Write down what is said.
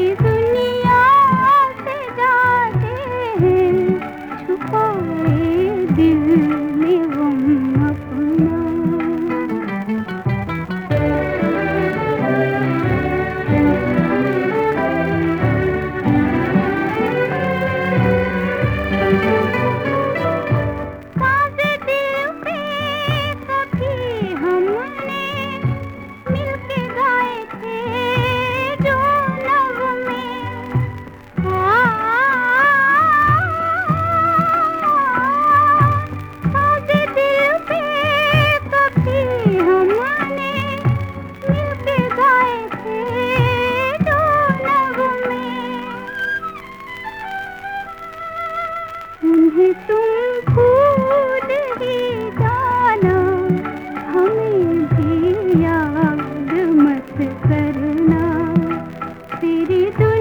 दुनिया से जाते हैं, छुपाए दिल में गम अपना। काज़े दिल पे कभी हमने मिलके गाए थे जो नग़्मे। काज़े दिल पे कभी हमने मिलके गाए थे जो नग़्मे। उन्हें तुम भूल ही जाना, हमें भी याद मत करना। तेरी